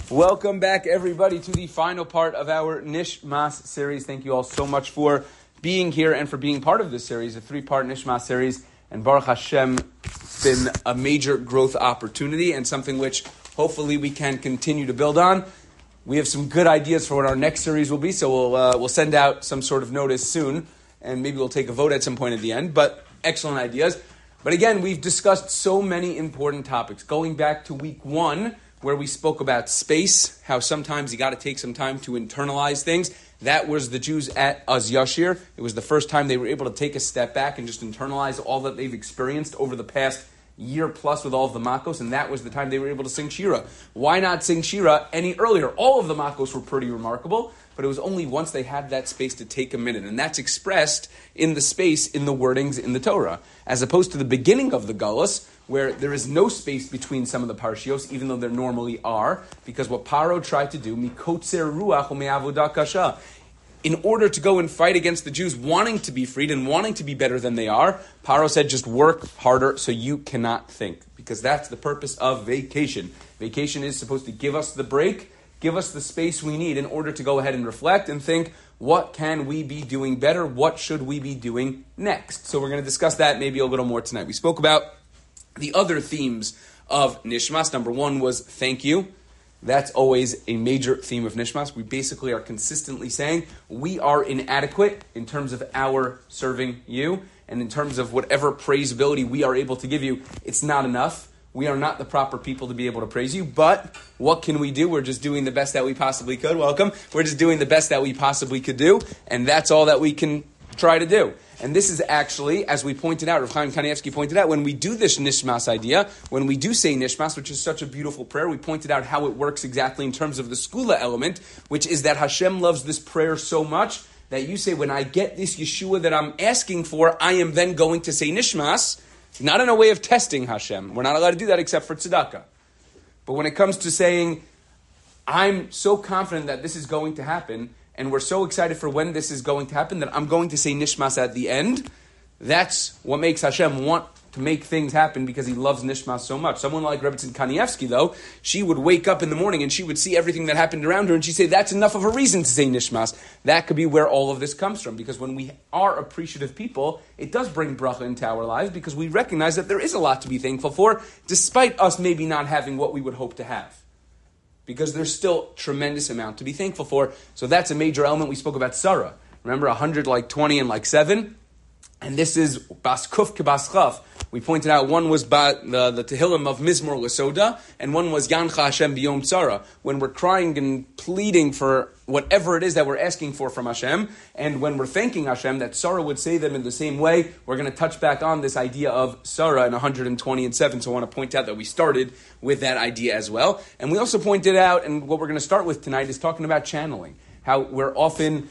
Welcome back, everybody, to the final part of our Nishmas series. Thank you all so much for being here and for being part of this series, a 3-part Nishmas series. And Baruch Hashem, it's been a major growth opportunity and something which hopefully we can continue to build on. We have some good ideas for what our next series will be, so we'll send out some sort of notice soon, and maybe we'll take a vote at some point at the end. But excellent ideas. But again, we've discussed so many important topics. Going back to week 1, where we spoke about space, how sometimes you got to take some time to internalize things. That was the Jews at Az Yashir. It was the first time they were able to take a step back and just internalize all that they've experienced over the past year plus with all of the Makos, and that was the time they were able to sing Shira. Why not sing Shira any earlier? All of the Makos were pretty remarkable, but it was only once they had that space to take a minute, and that's expressed in the space, in the wordings in the Torah, as opposed to the beginning of the Galus, where there is no space between some of the parshios, even though there normally are, because what Paro tried to do, mikotzer ruach u'me'avodah kasha, in order to go and fight against the Jews wanting to be freed and wanting to be better than they are, Paro said, just work harder so you cannot think, because that's the purpose of vacation. Vacation is supposed to give us the break, give us the space we need in order to go ahead and reflect and think, what can we be doing better? What should we be doing next? So we're going to discuss that maybe a little more tonight. We spoke about the other themes of Nishmas. Number 1 was thank you. That's always a major theme of Nishmas. We basically are consistently saying we are inadequate in terms of our serving you, and in terms of whatever praisability we are able to give you, it's not enough. We are not the proper people to be able to praise you, but what can we do? We're just doing the best that we possibly could. Welcome. We're just doing the best that we possibly could do, and that's all that we can try to do. And this is actually, as we pointed out, Rav Chaim Kanievsky pointed out, when we do this Nishmas idea, when we do say Nishmas, which is such a beautiful prayer, we pointed out how it works exactly in terms of the Skula element, which is that Hashem loves this prayer so much that you say, when I get this Yeshua that I'm asking for, I am then going to say Nishmas, not in a way of testing Hashem. We're not allowed to do that except for tzedakah. But when it comes to saying, I'm so confident that this is going to happen, and we're so excited for when this is going to happen that I'm going to say Nishmas at the end. That's what makes Hashem want to make things happen, because he loves Nishmas so much. Someone like Rebbetzin Kanievsky, though, she would wake up in the morning and she would see everything that happened around her, and she'd say, that's enough of a reason to say Nishmas. That could be where all of this comes from, because when we are appreciative people, it does bring bracha into our lives, because we recognize that there is a lot to be thankful for, despite us maybe not having what we would hope to have. Because there's still tremendous amount to be thankful for. So that's a major element. We spoke about Sarah. Remember 100 like 20 and like 7? And this is Bas Kuf ke Bas Chaf. We pointed out one was the Tehillim of Mizmor L'Soda, and one was Yancha Hashem B'Yom Tzara, when we're crying and pleading for whatever it is that we're asking for from Hashem, and when we're thanking Hashem, that Sarah would say them in the same way. We're going to touch back on this idea of Sarah in 120 and 7, so I want to point out that we started with that idea as well. And we also pointed out, and what we're going to start with tonight is talking about channeling, how we're often,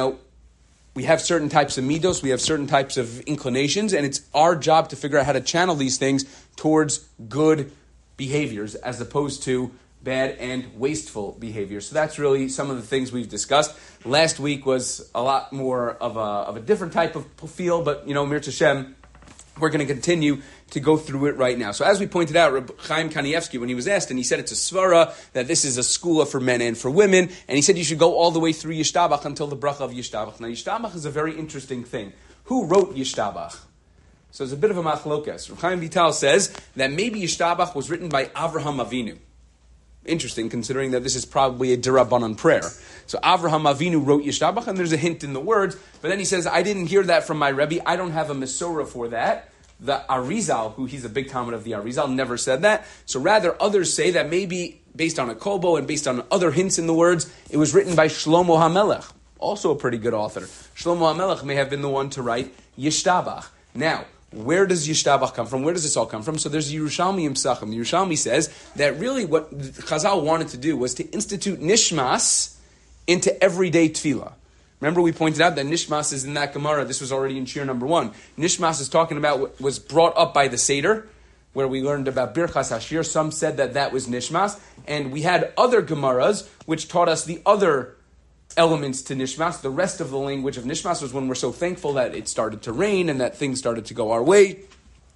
we have certain types of midos, we have certain types of inclinations, and it's our job to figure out how to channel these things towards good behaviors as opposed to bad and wasteful behaviors. So that's really some of the things we've discussed. Last week was a lot more of a different type of feel, but, Mir Hashem, we're going to continue to go through it right now. So as we pointed out, Reb Chaim Kanievsky, when he was asked, and he said it's a svara, that this is a skula for men and for women, and he said you should go all the way through Yishtabach until the bracha of Yishtabach. Now, Yishtabach is a very interesting thing. Who wrote Yishtabach? So it's a bit of a machlokas. Reb Chaim Vital says that maybe Yishtabach was written by Avraham Avinu. Interesting, considering that this is probably a Dirabanan prayer. So Avraham Avinu wrote Yishtabach, and there's a hint in the words, but then he says, I didn't hear that from my Rebbe, I don't have a Mesorah for that. The Arizal, who he's a big Talmud of the Arizal, never said that. So rather, others say that maybe, based on a Kobo and based on other hints in the words, it was written by Shlomo HaMelech, also a pretty good author. Shlomo HaMelech may have been the one to write Yishtabach. Now, where does Yishtabach come from? Where does this all come from? So there's Yerushalmi in Psachim. The Yerushalmi says that really what Chazal wanted to do was to institute Nishmas into everyday tefillah. Remember we pointed out that Nishmas is in that Gemara. This was already in Shir number 1. Nishmas is talking about what was brought up by the Seder, where we learned about Birchas Hashir. Some said that was Nishmas. And we had other Gemaras which taught us the other elements to Nishmas. The rest of the language of Nishmas was when we're so thankful that it started to rain and that things started to go our way.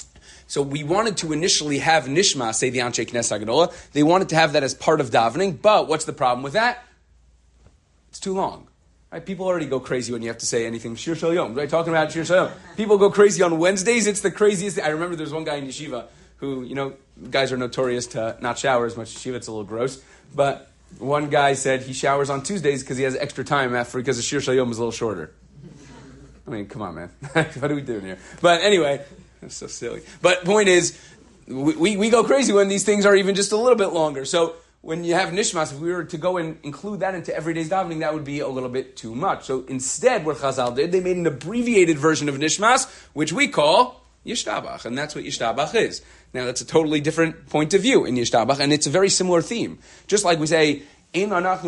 So we wanted to initially have Nishma, say the Anshe Knesset HaGedola. They wanted to have that as part of davening, but what's the problem with that? It's too long. Right? People already go crazy when you have to say anything Shir Shel Yom, right? Talking about Shir Shel Yom. People go crazy on Wednesdays. It's the craziest thing. I remember there's one guy in yeshiva who, guys are notorious to not shower as much yeshiva. It's a little gross. But one guy said he showers on Tuesdays because he has extra time because the Shir Shel Yom is a little shorter. I mean, come on, man. What are we doing here? But anyway, that's so silly. But point is, we go crazy when these things are even just a little bit longer. So when you have nishmas, if we were to go and include that into everyday's davening, that would be a little bit too much. So instead, what Chazal did, they made an abbreviated version of nishmas, which we call Yishtabach, and that's what Yishtabach is. Now, that's a totally different point of view in Yishtabach, and it's a very similar theme. Just like we say, we are not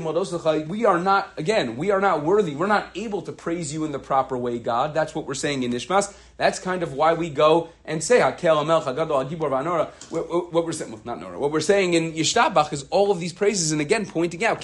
worthy, we're not able to praise you in the proper way, God. That's what we're saying in Nishmas. That's kind of why we go and say, what we're saying in Yishtabach is all of these praises, and again, pointing out,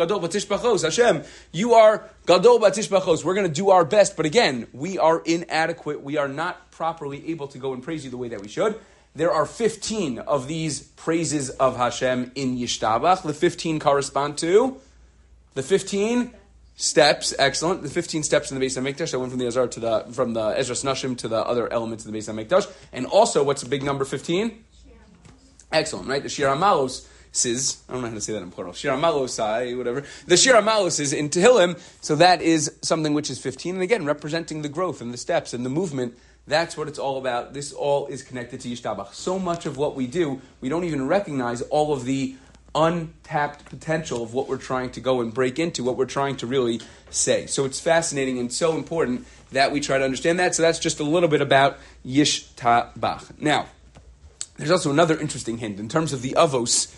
Hashem, you are Gadol Batishbachos. We're going to do our best, but again, we are inadequate. We are not properly able to go and praise you the way that we should. There are 15 of these praises of Hashem in Yishtabach. The 15 correspond to the 15 steps. Excellent. The 15 steps in the Beis HaMikdash. I went from the Ezra from the Ezras Nashim to the other elements of the Beis HaMikdash. And also, what's a big number 15? Excellent, right? The Shir HaMalos is, I don't know how to say that in plural. Shir HaMalosai, whatever. The Shir HaMalos is in Tehillim, so that is something which is 15. And again, representing the growth and the steps and the movement. That's what it's all about. This all is connected to Yishtabach. So much of what we do, we don't even recognize all of the untapped potential of what we're trying to go and break into, what we're trying to really say. So it's fascinating and so important that we try to understand that. So that's just a little bit about Yishtabach. Now, there's also another interesting hint in terms of the Avos.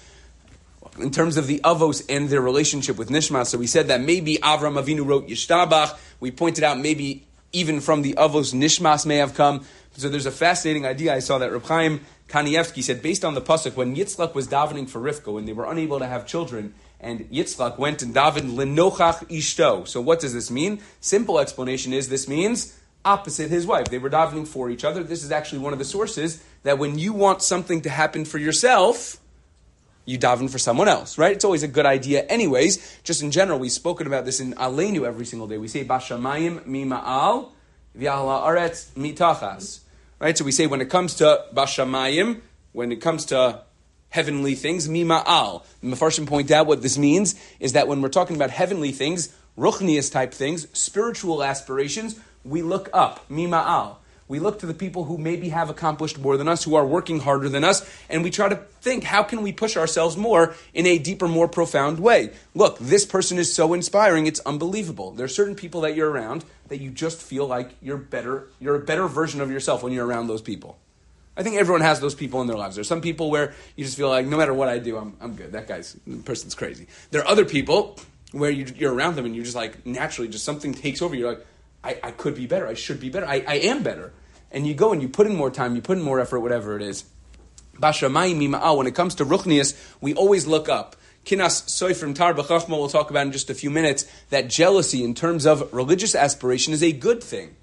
In terms of the Avos and their relationship with Nishma. So we said that maybe Avram Avinu wrote Yishtabach. We pointed out maybe even from the Avos, Nishmas may have come. So there's a fascinating idea. I saw that Reb Chaim Kanievsky said, based on the pasuk, when Yitzchak was davening for Rivka, when they were unable to have children, and Yitzchak went and davened Lenochach Ishto. So what does this mean? Simple explanation is this means opposite his wife. They were davening for each other. This is actually one of the sources that when you want something to happen for yourself, you daven for someone else, right? It's always a good idea anyways. Just in general, we've spoken about this in Aleinu every single day. We say, Bashamayim mima'al, v'ala aretz mitachas. Right? So we say when it comes to Bashamayim, when it comes to heavenly things, mima'al. The Mefarshim point out what this means is that when we're talking about heavenly things, ruchnius type things, spiritual aspirations, we look up, mima'al. We look to the people who maybe have accomplished more than us, who are working harder than us, and we try to think, how can we push ourselves more in a deeper, more profound way? Look, this person is so inspiring, it's unbelievable. There are certain people that you're around that you just feel like you're a better version of yourself when you're around those people. I think everyone has those people in their lives. There's some people where you just feel like, no matter what I do, I'm good. That person's crazy. There are other people where you're around them and you're just like, naturally, just something takes over. You're like, I could be better. I should be better. I am better. And you go and you put in more time, you put in more effort, whatever it is. Bashamayim mima'al, when it comes to ruchnius, we always look up. Kinas soifrim tar b'chachma, we'll talk about in just a few minutes, that jealousy in terms of religious aspiration is a good thing.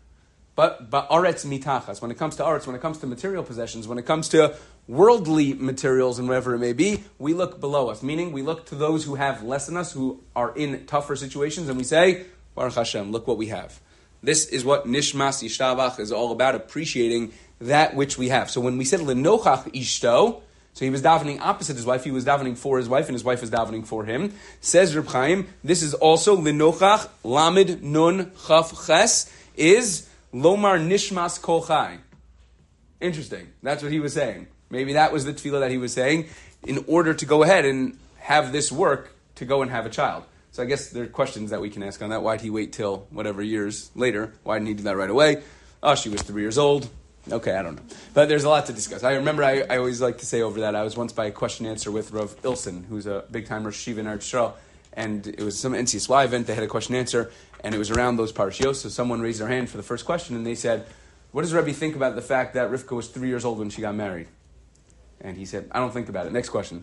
But aretz mitachas, when it comes to aretz, when it comes to material possessions, when it comes to worldly materials and whatever it may be, we look below us. Meaning, we look to those who have less than us, who are in tougher situations, and we say, Baruch Hashem, look what we have. This is what Nishmas Yishtabach is all about, appreciating that which we have. So when we said Lenochach Ishto, so he was davening opposite his wife, he was davening for his wife, and his wife was davening for him. Says Reb Chaim, this is also Lenochach Lamed Nun Chaf Ches, is Lomar Nishmas Kol Chai. Interesting. That's what he was saying. Maybe that was the tefillah that he was saying in order to go ahead and have this work to go and have a child. So I guess there are questions that we can ask on that. Why did he wait till whatever years later? Why didn't he do that right away? Oh, she was 3 years old. Okay, I don't know. But there's a lot to discuss. I remember I always like to say over that, I was once by a question and answer with Rav Ilson, who's a big-time Rosh Yeshiva in Eretz Yisrael, and it was some NCSY event. They had a question and answer, and it was around those parashios. So someone raised their hand for the first question, and they said, what does Rebbe think about the fact that Rivka was 3 years old when she got married? And he said, I don't think about it. Next question.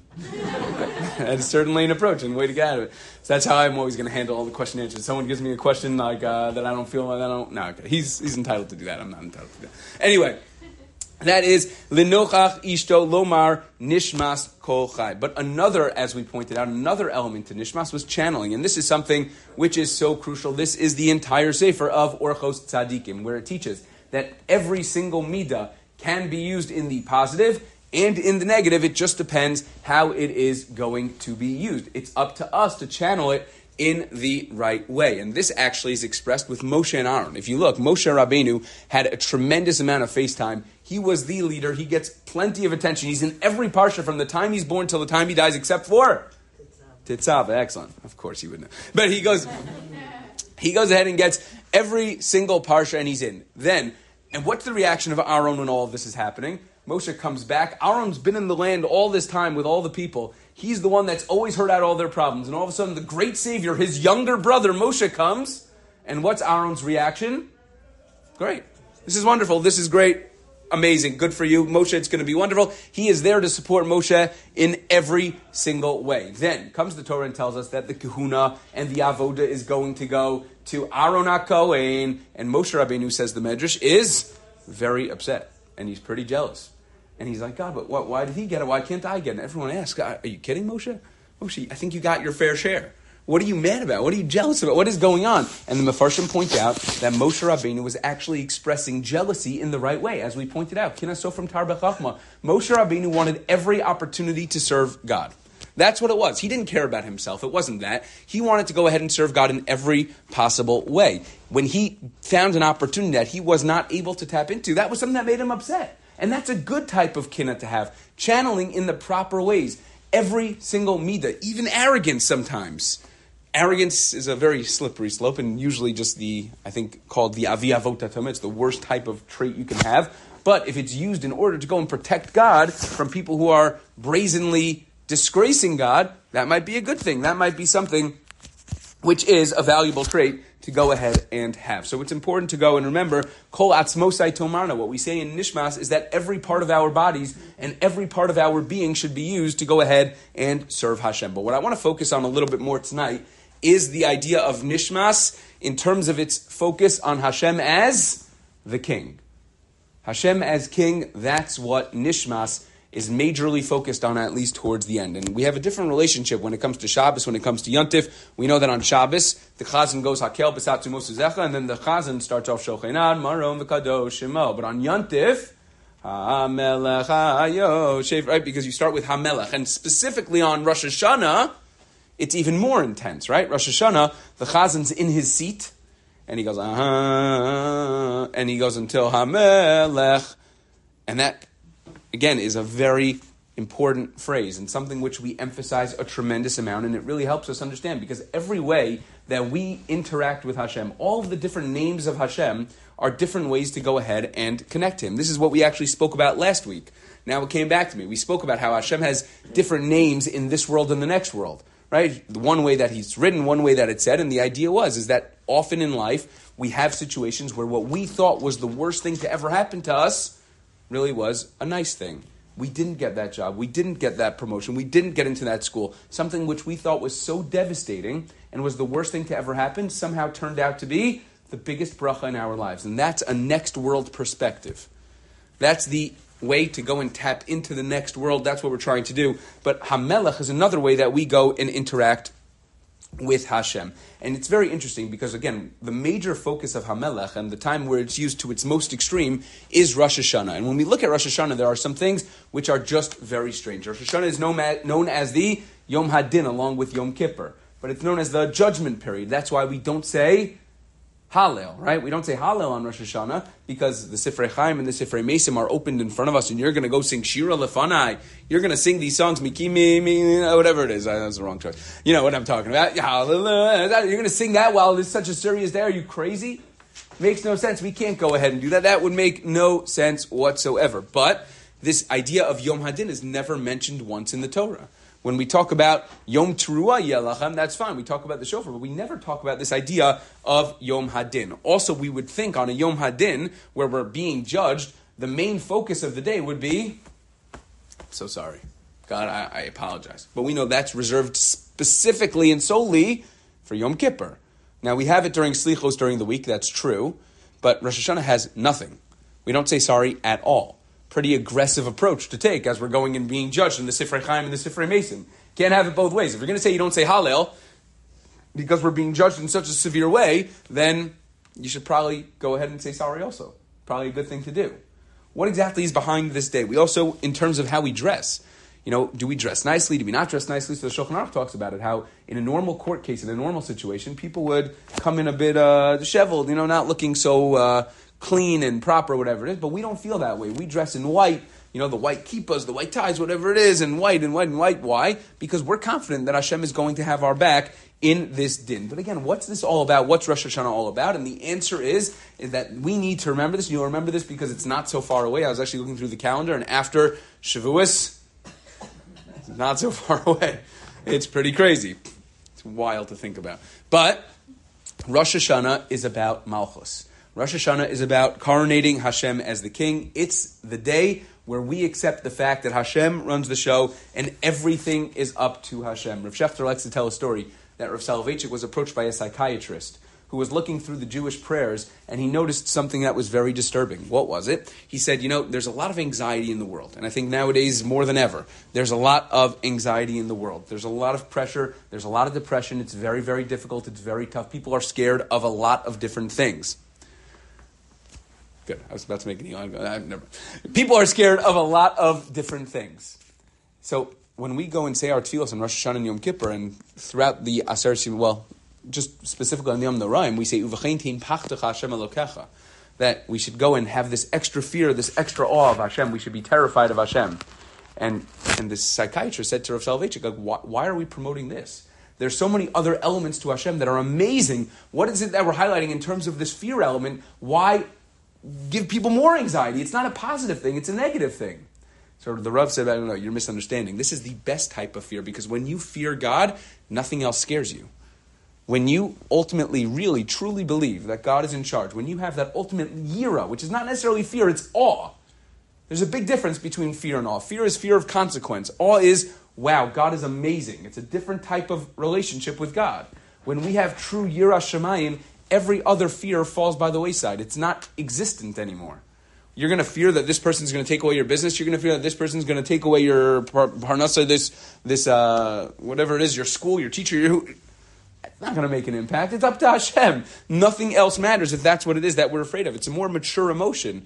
That is certainly an approach and way to get out of it. So that's how I'm always going to handle all the question and answers. Someone gives me a question like that I don't feel like I don't. No, okay. He's entitled to do that. I'm not entitled to do that. Anyway, That is, linochach ishto lomar nishmas kol chai. But another, as we pointed out, another element to nishmas was channeling. And this is something which is so crucial. This is the entire sefer of Orchos Tzadikim, where it teaches that every single midah can be used in the positive and in the negative. It just depends how it is going to be used. It's up to us to channel it in the right way. And this actually is expressed with Moshe and Aaron. If you look, Moshe Rabbeinu had a tremendous amount of face time. He was the leader. He gets plenty of attention. He's in every parsha from the time he's born till the time he dies, except for Titzav. Excellent. Of course he would know. But he goes ahead and gets every single parsha and he's in. Then, and what's the reaction of Aaron when all of this is happening? Moshe comes back. Aaron's been in the land all this time with all the people. He's the one that's always heard out all their problems. And all of a sudden, the great Savior, his younger brother, Moshe, comes. And what's Aaron's reaction? Great. This is wonderful. This is great. Amazing. Good for you. Moshe, it's going to be wonderful. He is there to support Moshe in every single way. Then comes the Torah and tells us that the kahuna and the avoda is going to go to Aaron HaKohen. And Moshe Rabbeinu, says the Medrash, is very upset. And he's pretty jealous. And he's like, God, but why did he get it? Why can't I get it? And everyone asks, are you kidding, Moshe? Moshe, I think you got your fair share. What are you mad about? What are you jealous about? What is going on? And the Mefarshim point out that Moshe Rabbeinu was actually expressing jealousy in the right way. As we pointed out, Kinaso from Tar B'Chachma, Moshe Rabbeinu wanted every opportunity to serve God. That's what it was. He didn't care about himself. It wasn't that. He wanted to go ahead and serve God in every possible way. When he found an opportunity that he was not able to tap into, that was something that made him upset. And that's a good type of kinna to have. Channeling in the proper ways. Every single midah, even arrogance sometimes. Arrogance is a very slippery slope and usually just called the avi avot hatameh. It's the worst type of trait you can have. But if it's used in order to go and protect God from people who are brazenly disgracing God, that might be a good thing. That might be something which is a valuable trait to go ahead and have. So it's important to go and remember, Kol Atzmosai Tomarna. What we say in Nishmas is that every part of our bodies and every part of our being should be used to go ahead and serve Hashem. But what I want to focus on a little bit more tonight is the idea of Nishmas in terms of its focus on Hashem as the king. Hashem as king, that's what Nishmas is majorly focused on, at least towards the end. And we have a different relationship when it comes to Shabbos, when it comes to Yontif. We know that on Shabbos, the Chazan goes Hakel B'Satzu Mosuzecha, and then the Chazan starts off Shochenad, Marom V'Kadosh Shemo. But on Yontif, HaMelech HaYoshev, right? Because you start with HaMelech. And specifically on Rosh Hashanah, it's even more intense, right? Rosh Hashanah, the Chazan's in his seat, and he goes, and he goes until HaMelech. And that, again, is a very important phrase and something which we emphasize a tremendous amount, and it really helps us understand because every way that we interact with Hashem, all of the different names of Hashem are different ways to go ahead and connect to Him. This is what we actually spoke about last week. Now it came back to me. We spoke about how Hashem has different names in this world and the next world, right? The one way that He's written, one way that it's said, and the idea is that often in life we have situations where what we thought was the worst thing to ever happen to us really was a nice thing. We didn't get that job. We didn't get that promotion. We didn't get into that school. Something which we thought was so devastating and was the worst thing to ever happen somehow turned out to be the biggest bracha in our lives. And that's a next world perspective. That's the way to go and tap into the next world. That's what we're trying to do. But HaMelech is another way that we go and interact with Hashem. And it's very interesting because, again, the major focus of HaMelech and the time where it's used to its most extreme is Rosh Hashanah. And when we look at Rosh Hashanah, there are some things which are just very strange. Rosh Hashanah is known as the Yom Hadin along with Yom Kippur. But it's known as the judgment period. That's why we don't say Hallel, right? We don't say Hallel on Rosh Hashanah because the Sifrei Chaim and the Sifrei Mesim are opened in front of us and you're going to go sing Shira Lefanai. You're going to sing these songs, Miki, whatever it is. That was the wrong choice. You know what I'm talking about. Hallelujah. You're going to sing that while there's such a serious day. Are you crazy? Makes no sense. We can't go ahead and do that. That would make no sense whatsoever. But this idea of Yom Hadin is never mentioned once in the Torah. When we talk about Yom Teruah Yelachem, that's fine. We talk about the shofar, but we never talk about this idea of Yom Hadin. Also, we would think on a Yom Hadin, where we're being judged, the main focus of the day would be, so sorry. God, I apologize. But we know that's reserved specifically and solely for Yom Kippur. Now, we have it during Slichos during the week, that's true, but Rosh Hashanah has nothing. We don't say sorry at all. pretty aggressive approach to take as we're going and being judged in the Sifrei Chaim and the Sifrei Mason. Can't have it both ways. If you're going to say you don't say Hallel because we're being judged in such a severe way, then you should probably go ahead and say sorry also. Probably a good thing to do. What exactly is behind this day? We also, in terms of how we dress, do we dress nicely? Do we not dress nicely? So the Shulchan Aruch talks about it, how in a normal court case, in a normal situation, people would come in a bit disheveled, not looking so clean and proper, whatever it is. But we don't feel that way. We dress in white, the white kippahs, the white ties, whatever it is, and white and white and white. Why? Because we're confident that Hashem is going to have our back in this din. But again, what's this all about? What's Rosh Hashanah all about? And the answer is that we need to remember this. You'll remember this because it's not so far away. I was actually looking through the calendar, and after Shavuos, it's not so far away. It's pretty crazy. It's wild to think about. But Rosh Hashanah is about Malchus. Rosh Hashanah is about coronating Hashem as the king. It's the day where we accept the fact that Hashem runs the show and everything is up to Hashem. Rav Shechter likes to tell a story that Rav Soloveitchik was approached by a psychiatrist who was looking through the Jewish prayers, and he noticed something that was very disturbing. What was it? He said, there's a lot of anxiety in the world, and I think nowadays more than ever, there's a lot of anxiety in the world. There's a lot of pressure, there's a lot of depression, it's very, very difficult, it's very tough. People are scared of a lot of different things. Good, I was about to make an never. People are scared of a lot of different things. So when we go and say our tefillos on Rosh Hashanah and Yom Kippur, and throughout the Aser Simon, just specifically on the Yom Noraim, we say Uvachein tein pachtecha Hashem Elokecha, that we should go and have this extra fear, this extra awe of Hashem. We should be terrified of Hashem. And this psychiatrist said to Rav Soloveitchik, why are we promoting this? There's so many other elements to Hashem that are amazing. What is it that we're highlighting in terms of this fear element? Why give people more anxiety? It's not a positive thing, it's a negative thing. So the Rav said, no, you're misunderstanding. This is the best type of fear, because when you fear God, nothing else scares you. When you ultimately, really, truly believe that God is in charge, when you have that ultimate yira, which is not necessarily fear, it's awe. There's a big difference between fear and awe. Fear is fear of consequence. Awe is, wow, God is amazing. It's a different type of relationship with God. When we have true yira shamayim, every other fear falls by the wayside. It's not existent anymore. You're going to fear that this person's going to take away your business. You're going to fear that this person's going to take away your parnasa, this whatever it is, your school, your teacher. It's not going to make an impact. It's up to Hashem. Nothing else matters if that's what it is that we're afraid of. It's a more mature emotion.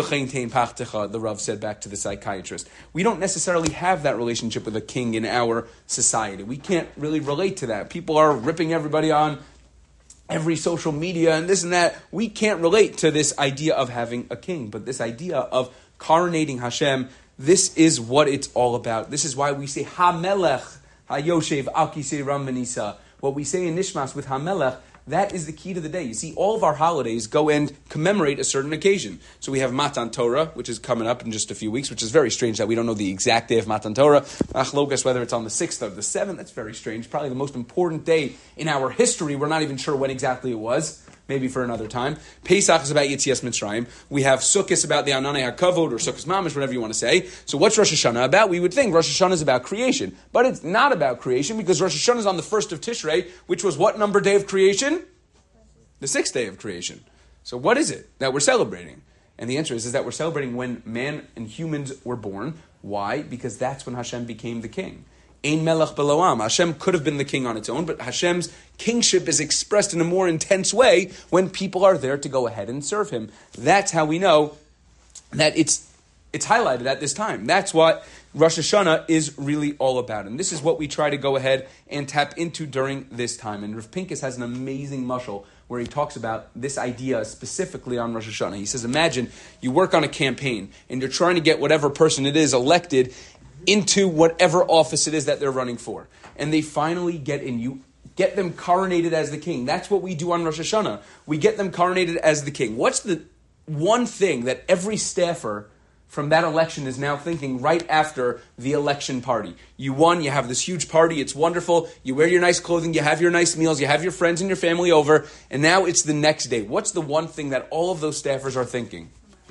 The Rav said back to the psychiatrist. We don't necessarily have that relationship with a king in our society. We can't really relate to that. People are ripping everybody on every social media and this and that. We can't relate to this idea of having a king. But this idea of coronating Hashem, this is what it's all about. This is why we say HaMelech HaYoshev Al Kisei Ram V'Nisa. What we say in Nishmas with HaMelech, that is the key to the day. You see, all of our holidays go and commemorate a certain occasion. So we have Matan Torah, which is coming up in just a few weeks, which is very strange that we don't know the exact day of Matan Torah. Achlokas, whether it's on the 6th or the 7th, that's very strange. Probably the most important day in our history. We're not even sure when exactly it was. Maybe for another time. Pesach is about Yetzias Mitzrayim. We have Sukkot about the Ananei HaKavod, or Sukkot Mamish, whatever you want to say. So what's Rosh Hashanah about? We would think Rosh Hashanah is about creation. But it's not about creation, because Rosh Hashanah is on the 1st of Tishrei, which was what number day of creation? The 6th day of creation. So what is it that we're celebrating? And the answer is that we're celebrating when man and humans were born. Why? Because that's when Hashem became the king. Ein melech beloam. Hashem could have been the king on its own, but Hashem's kingship is expressed in a more intense way when people are there to go ahead and serve him. That's how we know that it's highlighted at this time. That's what Rosh Hashanah is really all about. And this is what we try to go ahead and tap into during this time. And Rav Pinkus has an amazing mashal where he talks about this idea specifically on Rosh Hashanah. He says, imagine you work on a campaign and you're trying to get whatever person it is elected into whatever office it is that they're running for. And they finally get in. You get them coronated as the king. That's what we do on Rosh Hashanah. We get them coronated as the king. What's the one thing that every staffer from that election is now thinking right after the election party? You won, you have this huge party, it's wonderful, you wear your nice clothing, you have your nice meals, you have your friends and your family over, and now it's the next day. What's the one thing that all of those staffers are thinking?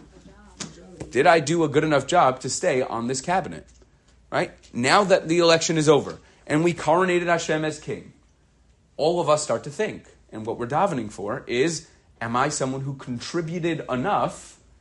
Did I do a good enough job to stay on this cabinet? Right? Now that the election is over and we coronated Hashem as king, all of us start to think. And what we're davening for is, am I someone who contributed enough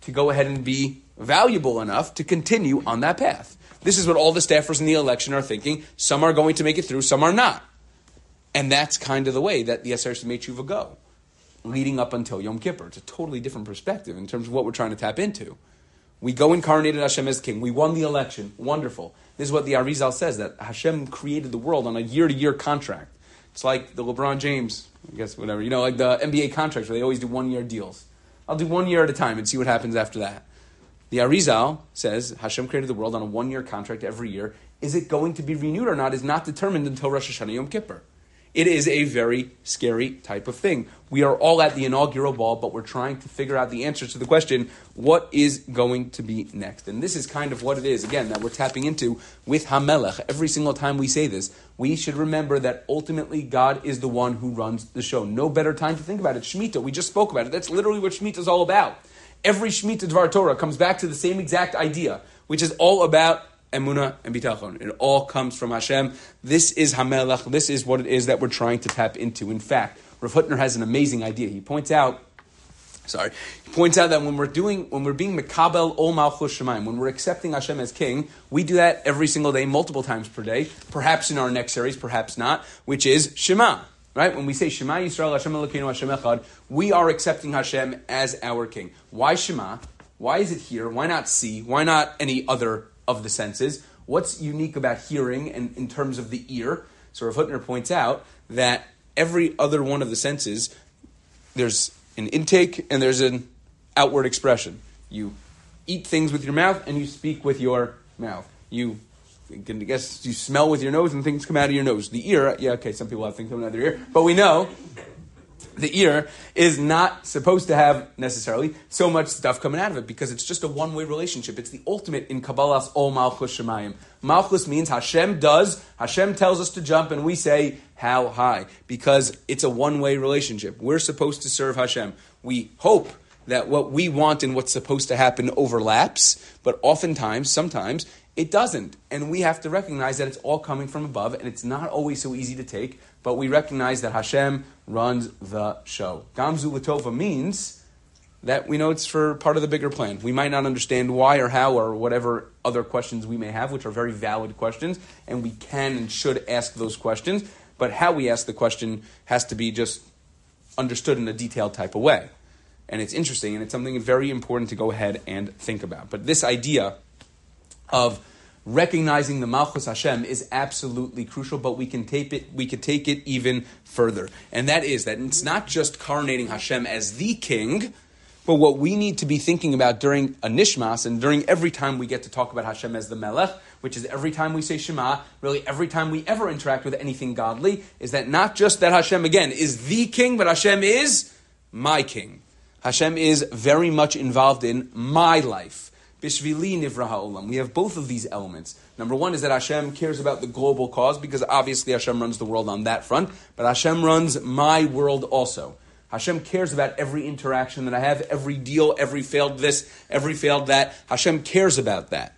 to go ahead and be valuable enough to continue on that path. This is what all the staffers in the election are thinking. Some are going to make it through, some are not. And that's kind of the way that the Aser Shemei Tshuva go, leading up until Yom Kippur. It's a totally different perspective in terms of what we're trying to tap into. We go incarnated Hashem as king. We won the election. Wonderful. This is what the Arizal says, that Hashem created the world on a year-to-year contract. It's like the LeBron James, I guess, whatever, like the NBA contracts where they always do one-year deals. I'll do 1 year at a time and see what happens after that. The Arizal says Hashem created the world on a 1 year contract every year. Is it going to be renewed or not is not determined until Rosh Hashanah Yom Kippur. It is a very scary type of thing. We are all at the inaugural ball, but we're trying to figure out the answers to the question, what is going to be next? And this is kind of what it is, again, that we're tapping into with HaMelech. Every single time we say this, we should remember that ultimately God is the one who runs the show. No better time to think about it. Shemitah, we just spoke about it. That's literally what Shemitah is all about. Every Shemitah Dvar Torah comes back to the same exact idea, which is all about Emunah and Bitachon. It all comes from Hashem. This is HaMelech. This is what it is that we're trying to tap into. In fact, Rav Hutner has an amazing idea. He points out that when we're being Mekabel Ol Malchus Shemaim, when we're accepting Hashem as king, we do that every single day, multiple times per day, perhaps in our next series, perhaps not, which is Shema. Right? When we say Shema Yisrael Hashem Elokeinu Hashem Echad, we are accepting Hashem as our king. Why Shema? Why is it here? Why not see? Why not any other of the senses? What's unique about hearing and in terms of the ear? So Rav Hutner points out that every other one of the senses, there's an intake and there's an outward expression. You eat things with your mouth and you speak with your mouth. You smell with your nose and things come out of your nose. The ear, some people have things coming out of their ear, but we know the ear is not supposed to have necessarily so much stuff coming out of it because it's just a one-way relationship. It's the ultimate in Kabbalah's Ol Malchus Shemayim. Malchus means Hashem tells us to jump and we say, how high? Because it's a one-way relationship. We're supposed to serve Hashem. We hope that what we want and what's supposed to happen overlaps, but sometimes, it doesn't. And we have to recognize that it's all coming from above and it's not always so easy to take, but we recognize that Hashem runs the show. Gamzu Latova means that we know it's for part of the bigger plan. We might not understand why or how or whatever other questions we may have, which are very valid questions, and we can and should ask those questions, but how we ask the question has to be just understood in a detailed type of way. And it's interesting, and it's something very important to go ahead and think about. But this idea of recognizing the Malchus Hashem is absolutely crucial, but we can take it even further. And that is that it's not just coronating Hashem as the king, but what we need to be thinking about during a Nishmas and during every time we get to talk about Hashem as the Melech, which is every time we say Shema, really every time we ever interact with anything godly, is that not just that Hashem, again, is the king, but Hashem is my king. Hashem is very much involved in my life. Bishvili nivra ha'olam. We have both of these elements. Number one is that Hashem cares about the global cause because obviously Hashem runs the world on that front, but Hashem runs my world also. Hashem cares about every interaction that I have, every deal, every failed this, every failed that. Hashem cares about that.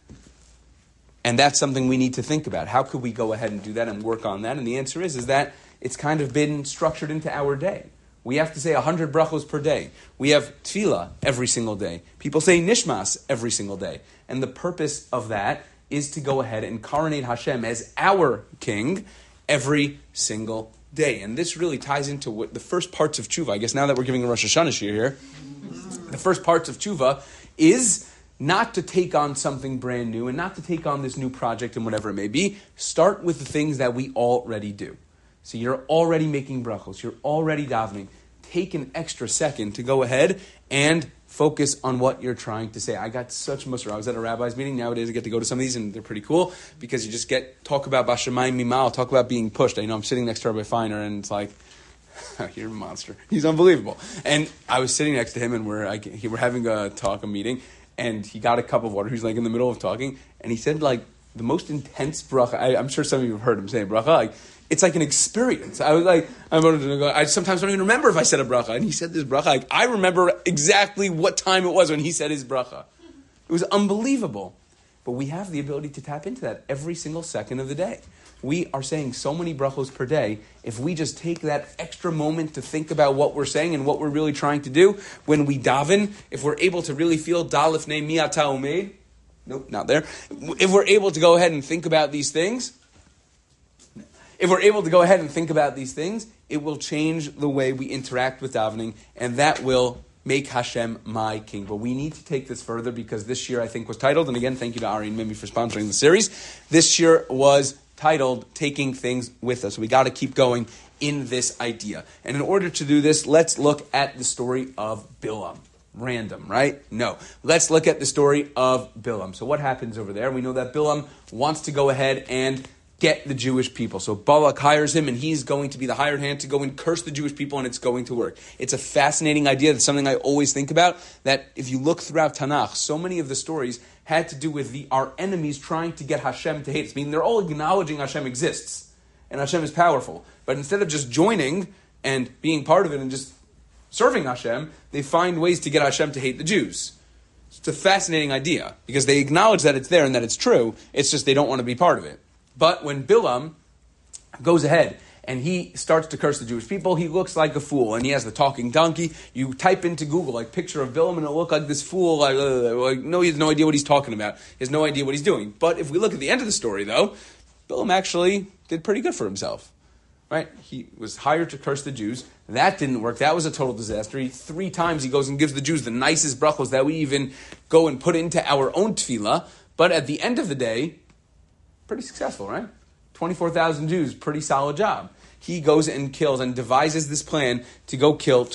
And that's something we need to think about. How could we go ahead and do that and work on that? And the answer is that it's kind of been structured into our day. We have to say 100 brachos per day. We have tefillah every single day. People say nishmas every single day. And the purpose of that is to go ahead and coronate Hashem as our king every single day. And this really ties into what the first parts of tshuva. I guess now that we're giving a Rosh Hashanah shir here, the first parts of tshuva is not to take on something brand new and not to take on this new project and whatever it may be. Start with the things that we already do. So you're already making brachos. You're already davening. Take an extra second to go ahead and focus on what you're trying to say. I got such musar. I was at a rabbi's meeting. Nowadays I get to go to some of these and they're pretty cool because you just talk about Bashamayim Mimal, talk about being pushed. I'm sitting next to Rabbi Feiner and it's like, you're a monster. He's unbelievable. And I was sitting next to him and we're having a meeting, and he got a cup of water. He's like in the middle of talking and he said like the most intense bracha. I'm sure some of you have heard him say bracha. Like, it's like an experience. I was like, I sometimes don't even remember if I said a bracha. And he said this bracha. Like, I remember exactly what time it was when he said his bracha. It was unbelievable. But we have the ability to tap into that every single second of the day. we are saying so many brachos per day. If we just take that extra moment to think about what we're saying and what we're really trying to do, when we daven, if we're ata umeid, nope, not there. If we're able to go ahead and think about these things, it will change the way we interact with davening, and that will make Hashem my king. But we need to take this further, because this year I think was titled, and again, thank you to Ari and Mimi for sponsoring the series. This year was titled Taking Things With Us. We got to keep going in this idea. And in order to do this, let's look at the story of Bilam. Random, right? No. Let's look at the story of Bilam. So what happens over there? We know that Bilam wants to go ahead and get the Jewish people. So Balak hires him, and he's going to be the hired hand to go and curse the Jewish people, and it's going to work. It's a fascinating idea. That's something I always think about, that if you look throughout Tanakh, so many of the stories had to do with our enemies trying to get Hashem to hate us. I mean, they're all acknowledging Hashem exists, and Hashem is powerful. But instead of just joining and being part of it and just serving Hashem, they find ways to get Hashem to hate the Jews. It's a fascinating idea, because they acknowledge that it's there and that it's true. It's just they don't want to be part of it. But when Bilam goes ahead and he starts to curse the Jewish people, he looks like a fool, and he has the talking donkey. You type into Google, picture of Bilam, and it'll look like this fool, no, he has no idea what he's talking about. He has no idea what he's doing. But if we look at the end of the story, though, Bilam actually did pretty good for himself. Right? He was hired to curse the Jews. That didn't work. That was a total disaster. 3 times he goes and gives the Jews the nicest brachos that we even go and put into our own tefillah. But at the end of the day, pretty successful, right? 24,000 Jews, pretty solid job. He goes and kills and devises this plan to go kill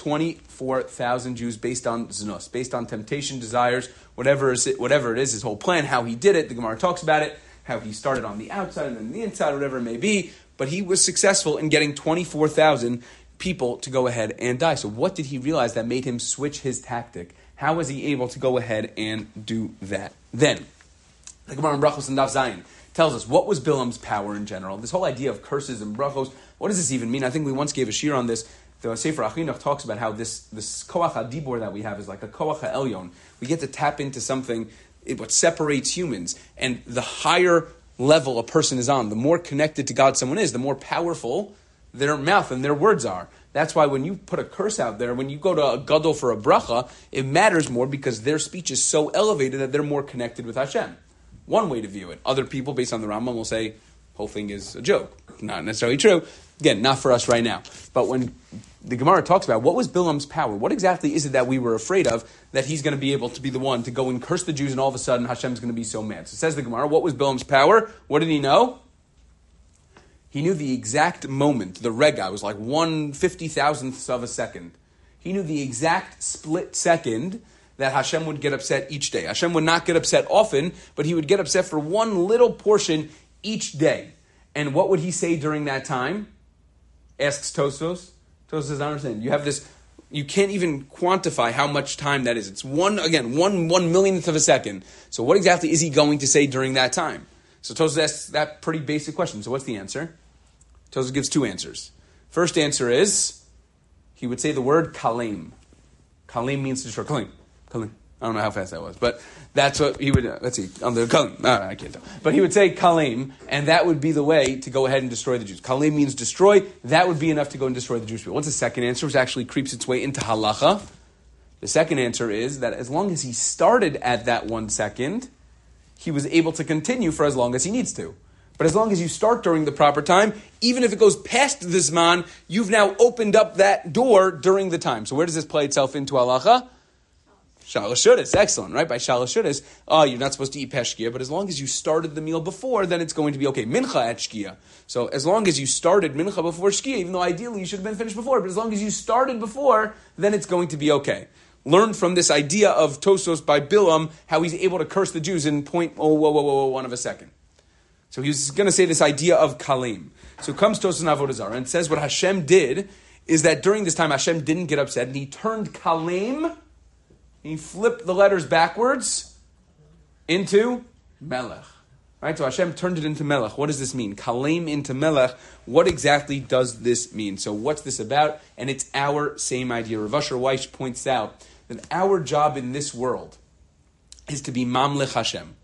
24,000 Jews based on znus, based on temptation, desires, whatever it is, his whole plan, how he did it. The Gemara talks about it, how he started on the outside and then the inside, whatever it may be. But he was successful in getting 24,000 people to go ahead and die. So what did he realize that made him switch his tactic? How was he able to go ahead and do that? Then, the Gemara in Brachos and Daf Zayin tells us, what was Bilam's power in general? This whole idea of curses and brachos, what does this even mean? I think we once gave a shir on this. The Sefer Achinuch talks about how this koach hadibur that we have is like a koach ha'elyon. We get to tap into something, what separates humans. And the higher level a person is on, the more connected to God someone is, the more powerful their mouth and their words are. That's why when you put a curse out there, when you go to a gadol for a bracha, it matters more, because their speech is so elevated that they're more connected with Hashem. One way to view it. Other people, based on the Rambam, will say, whole thing is a joke. Not necessarily true. Again, not for us right now. But when the Gemara talks about what was Bilam's power, what exactly is it that we were afraid of, that he's going to be able to be the one to go and curse the Jews, and all of a sudden Hashem's going to be so mad? So says the Gemara, what was Bilam's power? What did he know? He knew the exact moment, the rega, was like 1/50,000th of a second. He knew the exact split second that Hashem would get upset each day. Hashem would not get upset often, but he would get upset for one little portion each day. And what would he say during that time? Asks Tosfos. Tosfos says, I understand. You have this, you can't even quantify how much time that is. It's one millionth of a second. So what exactly is he going to say during that time? So Tosfos asks that pretty basic question. So what's the answer? Tosfos gives 2 answers. First answer is, he would say the word kalem. Kalem means to destroy. Kalem. I don't know how fast that was, but that's what he would, let's see, on the Kalim. I can't tell. But he would say Kalim, and that would be the way to go ahead and destroy the Jews. Kalim means destroy. That would be enough to go and destroy the Jewish people. What's the second answer, which actually creeps its way into halacha? The second answer is that as long as he started at that 1 second, he was able to continue for as long as he needs to. But as long as you start during the proper time, even if it goes past the Zman, you've now opened up that door during the time. So where does this play itself into halacha? Shalosh Shudas, excellent, right? By Shalosh Shudas, you're not supposed to eat peshkia, but as long as you started the meal before, then it's going to be okay. Mincha at shkia. So as long as you started mincha before shkia, even though ideally you should have been finished before, but as long as you started before, then it's going to be okay. Learn from this idea of Tosfos by Bilam, how he's able to curse the Jews in 0.1 of a second. So he's going to say this idea of kalim. So comes Tosfos in Avodah Zarah and says what Hashem did is that during this time Hashem didn't get upset, and he turned kalim. He flipped the letters backwards into Melech. Right? So Hashem turned it into Melech. What does this mean? Kalim into Melech. What exactly does this mean? So what's this about? And it's our same idea. Rav Asher Weiss points out that our job in this world is to be Mamlech Hashem.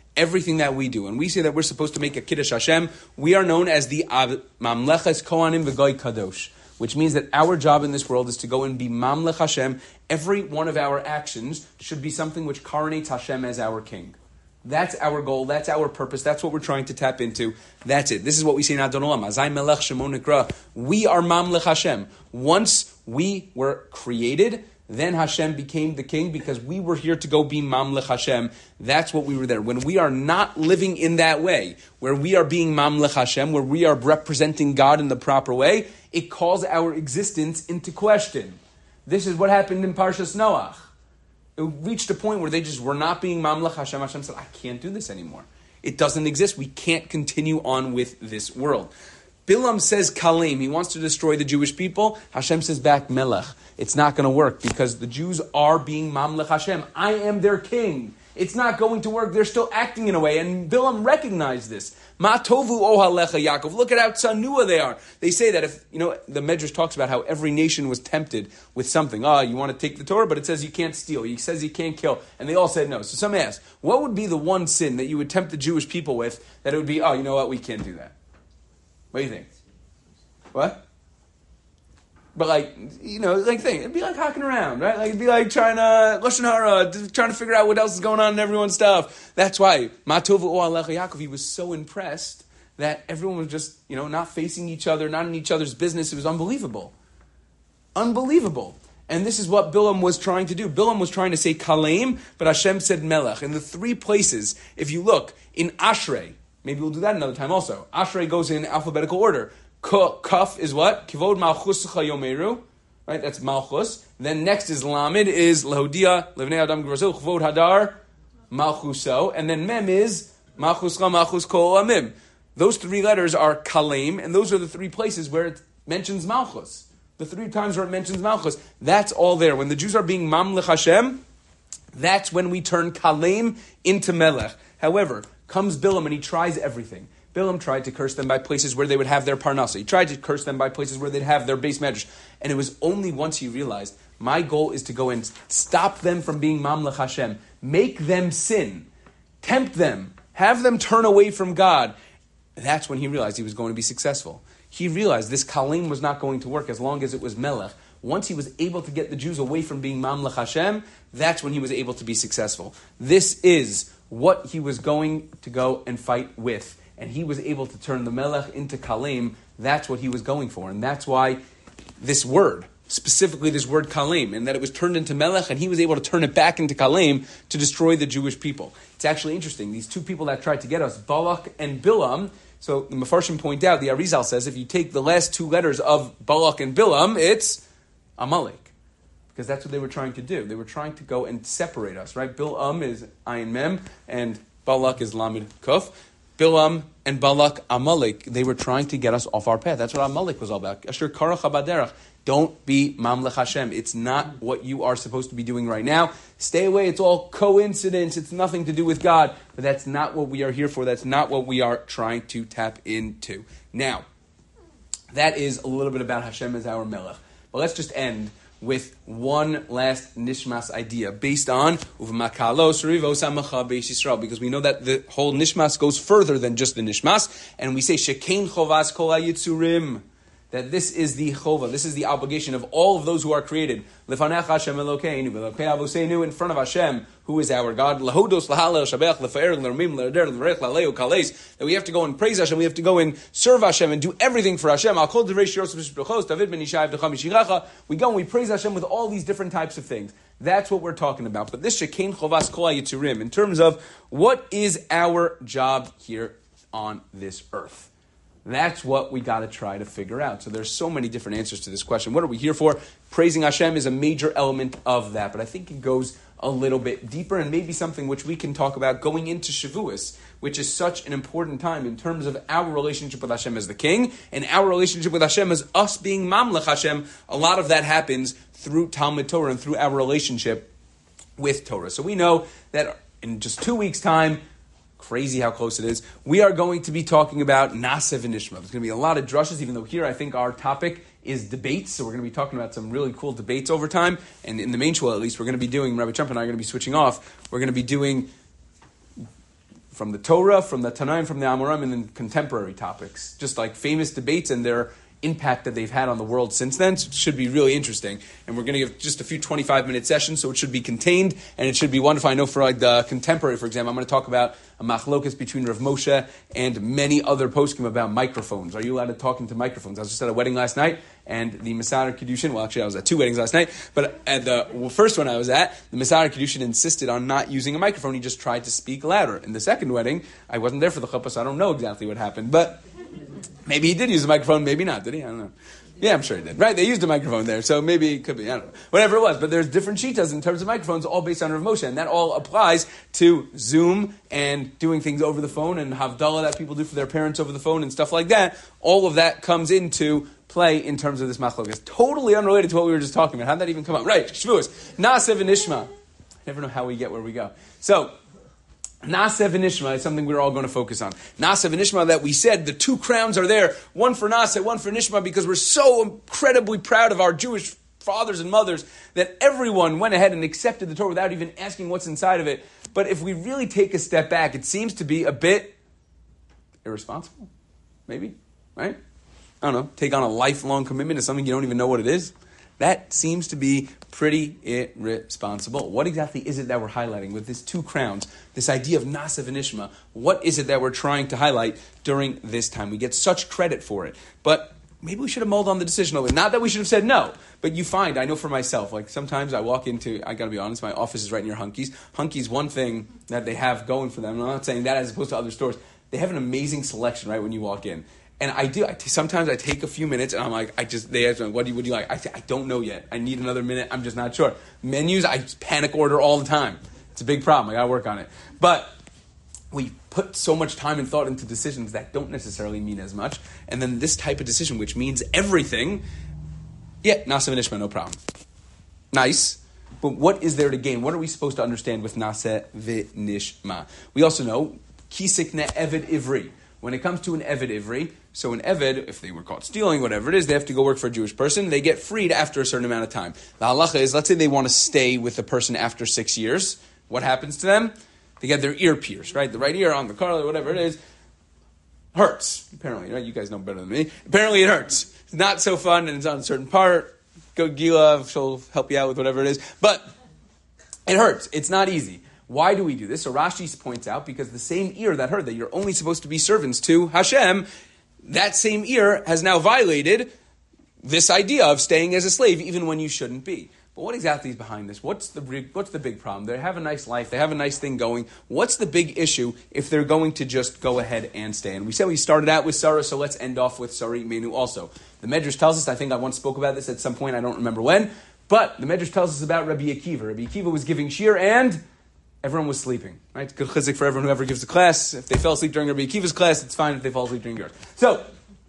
everything that we do. And we say that we're supposed to make a Kiddush Hashem. We are known as the Mamleches Kohanim V'Goy Kadosh, which means that our job in this world is to go and be Mamlech Hashem. Every one of our actions should be something which coronates Hashem as our king. That's our goal. That's our purpose. That's what we're trying to tap into. That's it. This is what we say in Adon Olam. Azai Melech Shemo Nikra. We are Mamlech Hashem. Once we were created, then Hashem became the king because we were here to go be Mamlech Hashem. That's what we were there. When we are not living in that way, where we are being Mamlech Hashem, where we are representing God in the proper way, it calls our existence into question. This is what happened in Parshas Noach. It reached a point where they just were not being Mamlech Hashem. Hashem said, I can't do this anymore. It doesn't exist. We can't continue on with this world. Bilam says Kalem. He wants to destroy the Jewish people. Hashem says back Melech. It's not going to work because the Jews are being Mamlech Hashem. I am their king. It's not going to work. They're still acting in a way. And Bilam recognized this. Ma tovu ohalecha Yaakov. Look at how tsanua they are. They say that if, the Medrash talks about how every nation was tempted with something. You want to take the Torah, but it says you can't steal. It says you can't kill. And they all said no. So some asked, what would be the one sin that you would tempt the Jewish people with that it would be, you know what, we can't do that. What do you think? What? But it'd be like hocking around, right? It'd be like trying to, Lashon Hara, trying to figure out what else is going on in everyone's stuff. That's why, Matovu O Alecha Yaakov, he was so impressed that everyone was just, not facing each other, not in each other's business. It was unbelievable. Unbelievable. And this is what Bilam was trying to do. Bilam was trying to say Kalem, but Hashem said Melech. In the three places, if you look, in Ashrei, maybe we'll do that another time also. Ashrei goes in alphabetical order. Kaf is what? Kivod Malchuscha Yomeru. Right, that's Malchus. Then next is Lamed, is Lahodia, Levnei Adam Grazil, Kivod Hadar, Malchuso. And then Mem is Malchuscha, Malchus Kol Amim. Those three letters are Kalem, and those are the three places where it mentions Malchus. The three times where it mentions Malchus. That's all there. When the Jews are being Mamlech Hashem, that's when we turn Kalem into Melech. However, comes Bilam and he tries everything. Bilam tried to curse them by places where they would have their parnasa. He tried to curse them by places where they'd have their base medrash. And it was only once he realized, my goal is to go and stop them from being Mamlech Hashem. Make them sin. Tempt them. Have them turn away from God. That's when he realized he was going to be successful. He realized this Kalem was not going to work as long as it was Melech. Once he was able to get the Jews away from being Mamlech Hashem, that's when he was able to be successful. This is what he was going to go and fight with. And he was able to turn the Melech into Kalem. That's what he was going for. And that's why this word, specifically this word Kalem, and that it was turned into Melech, and he was able to turn it back into Kalem to destroy the Jewish people. It's actually interesting. These two people that tried to get us, Balak and Bilam, so the Mefarshim point out, the Arizal says, if you take the last two letters of Balak and Bilam, it's Amalek. Because that's what they were trying to do. They were trying to go and separate us, right? Bilam is Ayin Mem, and Balak is Lamed Kuf. Bilam and Balak, Amalek, they were trying to get us off our path. That's what Amalek was all about. Asher karach habaderach. Don't be Mamlech Hashem. It's not what you are supposed to be doing right now. Stay away. It's all coincidence. It's nothing to do with God. But that's not what we are here for. That's not what we are trying to tap into. Now, that is a little bit about Hashem as our Melech. But let's just end with one last Nishmas idea based on Uvmakalos Rivos Amacha Beis Yisrael, because we know that the whole Nishmas goes further than just the Nishmas, and we say Shekein Chovas Kol HaYitzurim, that this is the chova, this is the obligation of all of those who are created. Lefanecha Hashem Elokeinu, V'Elokei Avoseinu, in front of Hashem, who is our God. Lahodos, Lahalel, Shabech, Lefaer, Lermim, Lerder, Lerech, Laleu, Kales. That we have to go and praise Hashem, we have to go and serve Hashem and do everything for Hashem. Al Kol Divrei Shiros V'Shprochos, David Ben Yishai V'Decham Yishirecha. We go and we praise Hashem with all these different types of things. That's what we're talking about. But this Shekein Chovas Kol HaYitzurim, in terms of what is our job here on this earth. That's what we got to try to figure out. So there's so many different answers to this question. What are we here for? Praising Hashem is a major element of that, but I think it goes a little bit deeper and maybe something which we can talk about going into Shavuos, which is such an important time in terms of our relationship with Hashem as the King and our relationship with Hashem as us being Mamlech Hashem. A lot of that happens through Talmud Torah and through our relationship with Torah. So we know that in just 2 weeks' time, crazy how close it is, we are going to be talking about Naaseh V'Nishma. There's going to be a lot of drushes, even though here I think our topic is debates, so we're going to be talking about some really cool debates over time, and in the main shul at least, we're going to be doing, Rabbi Trump and I are going to be switching off, we're going to be doing from the Torah, from the Tanaim, from the Amoraim, and then contemporary topics, just like famous debates and their impact that they've had on the world since then. So it should be really interesting. And we're going to give just a few 25-minute sessions, so it should be contained, and it should be wonderful. I know for like the contemporary, for example, I'm going to talk about a machlokas between Rav Moshe and many other poskim about microphones. Are you allowed to talk into microphones? I was just at a wedding last night, and the Masada Kedushin, well, actually I was at 2 weddings last night, but at the first one I was at, the Masada Kedushin insisted on not using a microphone. He just tried to speak louder. In the second wedding, I wasn't there for the chuppah, so I don't know exactly what happened, but maybe he did use a microphone, maybe not, did he? I don't know. Yeah, I'm sure he did. Right, they used a microphone there, so maybe it could be, I don't know. Whatever it was, but there's different shitas in terms of microphones, all based on Rav Moshe, and that all applies to Zoom and doing things over the phone and Havdalah that people do for their parents over the phone and stuff like that. All of that comes into play in terms of this machlokas. Totally unrelated to what we were just talking about. How'd that even come up? Right, Shavuos. Naasev and Ishma. I never know how we get where we go. So, Naasev and Ishma is something we're all going to focus on. Naasev and Ishma, that we said the 2 crowns are there, one for Naasev, one for Ishma, because we're so incredibly proud of our Jewish fathers and mothers that everyone went ahead and accepted the Torah without even asking what's inside of it. But if we really take a step back, it seems to be a bit irresponsible, maybe, right? I don't know, take on a lifelong commitment to something you don't even know what it is. That seems to be pretty irresponsible. What exactly is it that we're highlighting with this 2 crowns, this idea of Naasev and Ishma? What is it that we're trying to highlight during this time? We get such credit for it, but maybe we should have mulled on the decision a little bit. Not that we should have said no, but you find, I know for myself, like sometimes I walk into, I gotta be honest, my office is right near Hunky's. Hunky's, one thing that they have going for them, and I'm not saying that as opposed to other stores, they have an amazing selection right when you walk in. And I do. Sometimes I take a few minutes, and I'm like, they ask me, what do you like? I say, I don't know yet. I need another minute. I'm just not sure. Menus, I panic order all the time. It's a big problem. I got to work on it. But we put so much time and thought into decisions that don't necessarily mean as much. And then this type of decision, which means everything, Naasev and Ishma, no problem. Nice. But what is there to gain? What are we supposed to understand with Naasev v'nishma? We also know, Kisikne Eved Ivri. When it comes to an Eved Ivri, so an Eved, if they were caught stealing, whatever it is, they have to go work for a Jewish person. They get freed after a certain amount of time. The halacha is, let's say they want to stay with the person after 6 years. What happens to them? They get their ear pierced, right? The right ear on the car, whatever it is, hurts. Apparently, right? You guys know better than me. Apparently it hurts. It's not so fun, and it's on a certain part. Go Gila, she'll help you out with whatever it is. But it hurts. It's not easy. Why do we do this? So Rashi points out, because the same ear that heard that you're only supposed to be servants to Hashem, that same ear has now violated this idea of staying as a slave even when you shouldn't be. But what exactly is behind this? What's the big problem? They have a nice life. They have a nice thing going. What's the big issue if they're going to just go ahead and stay? And we said we started out with Sarah, so let's end off with Sari Menu also. The Medrash tells us, I think I once spoke about this at some point, I don't remember when, but the Medrash tells us about Rabbi Akiva. Rabbi Akiva was giving shir and everyone was sleeping, right? Good chizik for everyone who ever gives a class. If they fell asleep during Rabbi Akiva's class, it's fine if they fall asleep during yours. So,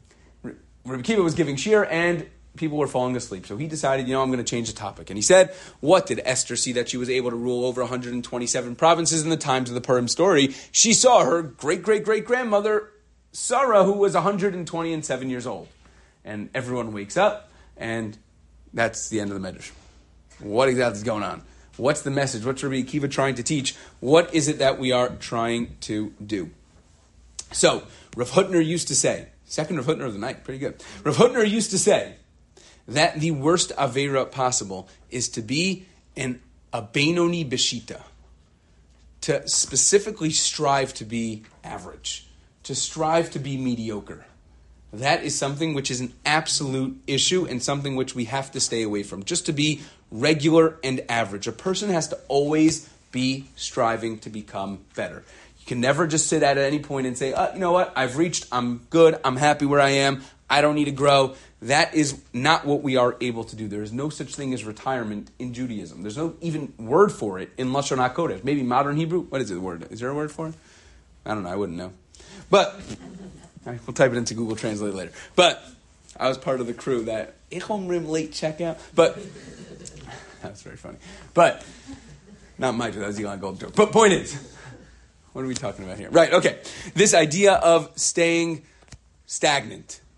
Rabbi Akiva was giving shir, and people were falling asleep. So he decided, I'm going to change the topic. And he said, what did Esther see that she was able to rule over 127 provinces in the times of the Purim story? She saw her great-great-great-grandmother, Sarah, who was 127 years old. And everyone wakes up, and that's the end of the Medrash. What exactly is going on? What's the message? What's Rabbi Akiva trying to teach? What is it that we are trying to do? So, Rav Hutner used to say, second Rav Hutner of the night, pretty good. Rav Hutner used to say that the worst Aveira possible is to be a Beinoni Beshita, to specifically strive to be average, to strive to be mediocre. That is something which is an absolute issue and something which we have to stay away from. Just to be regular and average. A person has to always be striving to become better. You can never just sit at any point and say, you know what, I've reached, I'm good, I'm happy where I am, I don't need to grow. That is not what we are able to do. There is no such thing as retirement in Judaism. There's no even word for it in Lashon HaKodesh. Maybe modern Hebrew? What is it, the word? Is there a word for it? I don't know, I wouldn't know. But we'll type it into Google Translate later. But I was part of the crew that Ichomrim late checkout. But that's very funny. But not my joke, that was Elon Gold joke. But point is, what are we talking about here? Right, okay. This idea of staying stagnant,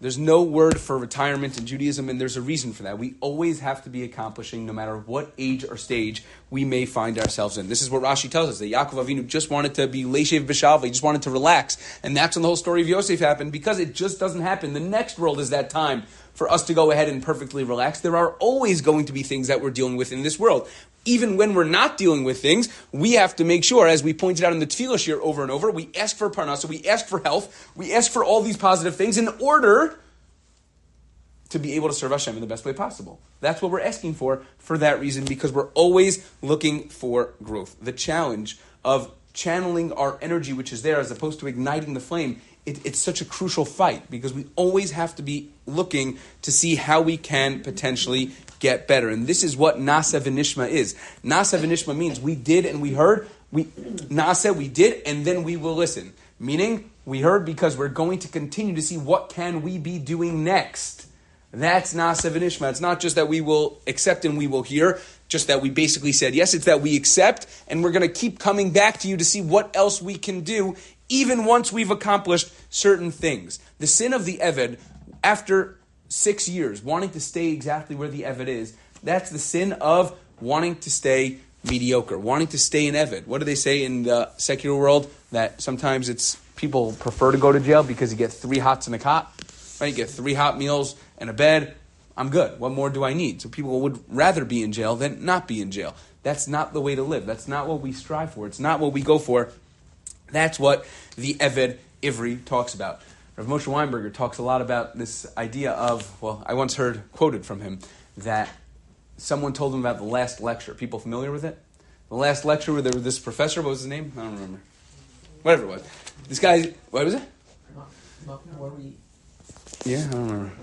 There's no word for retirement in Judaism, and there's a reason for that. We always have to be accomplishing no matter what age or stage we may find ourselves in. This is what Rashi tells us, that Yaakov Avinu just wanted to be Leishev B'Shalva, he just wanted to relax. And that's when the whole story of Yosef happened, because it just doesn't happen. The next world is that time for us to go ahead and perfectly relax. There are always going to be things that we're dealing with in this world. Even when we're not dealing with things, we have to make sure, as we pointed out in the Tefillah Shir over and over, we ask for parnasa, we ask for health, we ask for all these positive things in order to be able to serve Hashem in the best way possible. That's what we're asking for that reason, because we're always looking for growth. The challenge of channeling our energy, which is there, as opposed to igniting the flame, it's such a crucial fight, because we always have to be looking to see how we can potentially get better. And this is what Nasa v'nishma is. Nasa v'nishma means we did and we heard. We did, and then we will listen. Meaning, we heard because we're going to continue to see what can we be doing next. That's Nasa v'nishma. It's not just that we will accept and we will hear, just that we basically said yes. It's that we accept, and we're going to keep coming back to you to see what else we can do, even once we've accomplished certain things. The sin of the Eved, after 6 years, wanting to stay exactly where the Eved is, that's the sin of wanting to stay mediocre, wanting to stay an Eved. What do they say in the secular world? That sometimes it's people prefer to go to jail because you get 3 hots and a cot. Right? You get 3 hot meals and a bed. I'm good. What more do I need? So people would rather be in jail than not be in jail. That's not the way to live. That's not what we strive for. It's not what we go for. That's what the Eved Ivri talks about. Rav Moshe Weinberger talks a lot about this idea of, I once heard quoted from him that someone told him about the last lecture. People familiar with it? The last lecture where there was this professor, what was his name? I don't remember. Whatever it was. This guy, what was it? Yeah, I don't remember.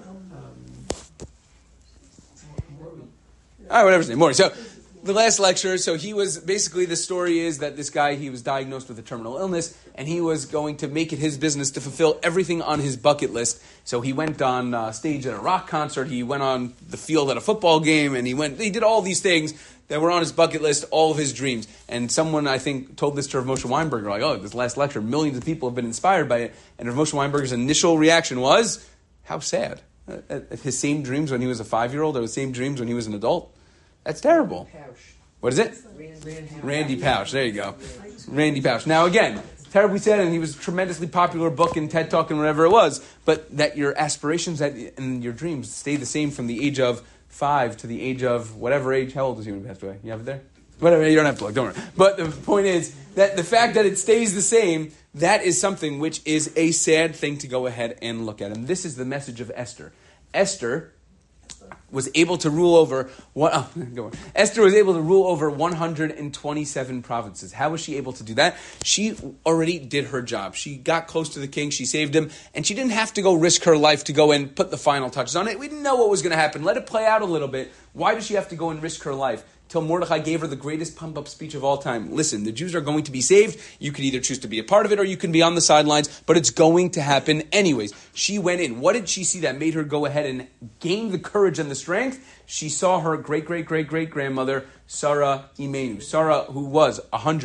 Whatever his name, Maury. So, the last lecture, so he was, basically the story is that this guy, he was diagnosed with a terminal illness, and he was going to make it his business to fulfill everything on his bucket list. So he went on stage at a rock concert, he went on the field at a football game, and he did all these things that were on his bucket list, all of his dreams. And someone, I think, told this to Rav Moshe Weinberger, like, this last lecture, millions of people have been inspired by it. And Rav Moshe Weinberger's initial reaction was, how sad. His same dreams when he was a 5-year-old, or the same dreams when he was an adult. That's terrible. What is it? Randy Pausch. There you go. Randy Pausch. Now again, terribly said, and he was a tremendously popular book and TED Talk and whatever it was, but that your aspirations and your dreams stay the same from the age of 5 to the age of whatever age. How old is he when he passed away? You have it there? Whatever, you don't have to look, don't worry. But the point is that the fact that it stays the same, that is something which is a sad thing to go ahead and look at. And this is the message of Esther. Esther was able to rule over Esther was able to rule over 127 provinces. How was she able to do that? She already did her job. She got close to the king, she saved him, and she didn't have to go risk her life to go and put the final touches on it. We didn't know what was going to happen. Let it play out a little bit. Why does she have to go and risk her life? Till Mordechai gave her the greatest pump-up speech of all time. Listen, the Jews are going to be saved. You could either choose to be a part of it or you can be on the sidelines, but it's going to happen anyways. She went in. What did she see that made her go ahead and gain the courage and the strength? She saw her great-great-great-great-grandmother, Sarah Imenu. Sarah, who was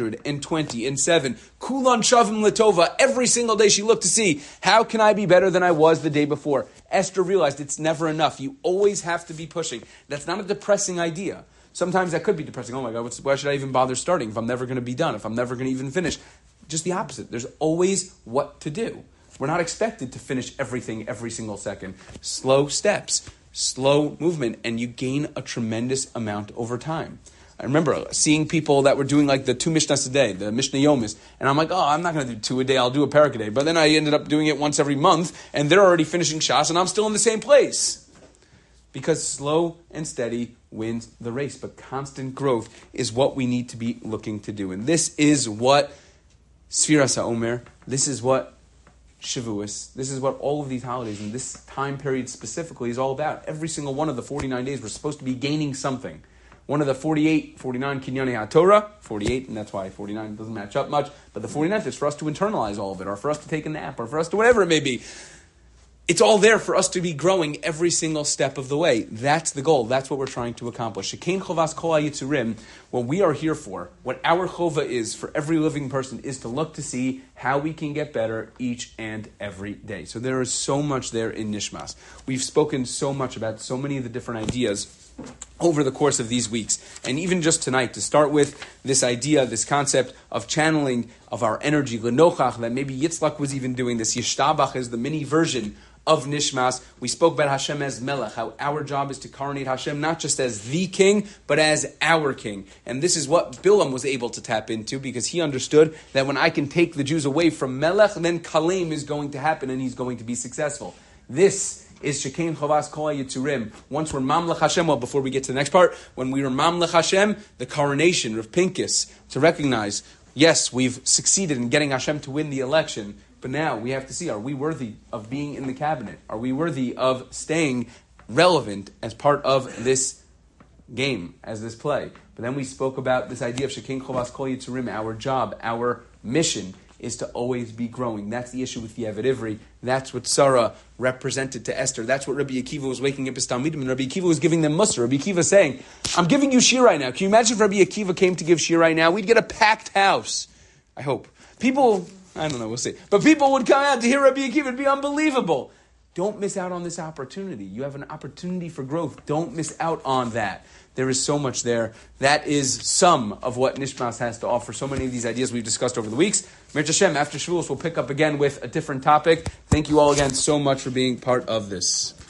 127. Kulan Shavim Latova. Every single day she looked to see, how can I be better than I was the day before? Esther realized it's never enough. You always have to be pushing. That's not a depressing idea. Sometimes that could be depressing. Oh my God, why should I even bother starting if I'm never going to be done, if I'm never going to even finish? Just the opposite. There's always what to do. We're not expected to finish everything every single second. Slow steps, slow movement, and you gain a tremendous amount over time. I remember seeing people that were doing like the 2 Mishnahs a day, the Mishnah Yomis, and I'm like, I'm not going to do 2 a day, I'll do a parak a day. But then I ended up doing it once every month, and they're already finishing Shas, and I'm still in the same place. Because slow and steady wins the race, but constant growth is what we need to be looking to do. And this is what Sfiras HaOmer, this is what Shavuos, this is what all of these holidays and this time period specifically is all about. Every single one of the 49 days we're supposed to be gaining something. One of the 49 Kinyanei HaTorah, 48, and that's why 49 doesn't match up much, but the 49th is for us to internalize all of it, or for us to take a nap, or for us to whatever it may be. it's all there for us to be growing every single step of the way. That's the goal. That's what we're trying to accomplish. Shekein chovas kol hayitzurim, what we are here for, what our chova is for every living person, is to look to see how we can get better each and every day. So there is so much there in Nishmas. We've spoken so much about so many of the different ideas over the course of these weeks. And even just tonight, to start with this idea, this concept of channeling of our energy, lenochach, that maybe Yitzchak was even doing this. Yishtabach is the mini version of Nishmas. We spoke about Hashem as Melech, how our job is to coronate Hashem not just as the king, but as our king. And this is what Bilam was able to tap into, because he understood that when I can take the Jews away from Melech, then Kalem is going to happen and he's going to be successful. This is Shekein Chovas Kol Yitzurim. Once we're Mamlech Hashem, well, before we get to the next part, when we were Mamlech Hashem, the coronation of Pincus, to recognize, yes, we've succeeded in getting Hashem to win the election, but now we have to see, are we worthy of being in the cabinet? Are we worthy of staying relevant as part of this game, as this play? But then we spoke about this idea of Shekein Chovas Kol Yitzurim. Our job, our mission is to always be growing. That's the issue with the Eved Ivri. That's what Sarah represented to Esther. That's what Rabbi Akiva was waking up his Talmidim, and Rabbi Akiva was giving them Musar. Rabbi Akiva saying, I'm giving you Shir right now. Can you imagine if Rabbi Akiva came to give Shir right now? We'd get a packed house. I hope. People, I don't know, we'll see. But people would come out to hear Rabbi Akiva. It'd be unbelievable. Don't miss out on this opportunity. You have an opportunity for growth. Don't miss out on that. There is so much there. That is some of what Nishmas has to offer. So many of these ideas we've discussed over the weeks. Mir Hashem, after Shavuos, we'll pick up again with a different topic. Thank you all again so much for being part of this.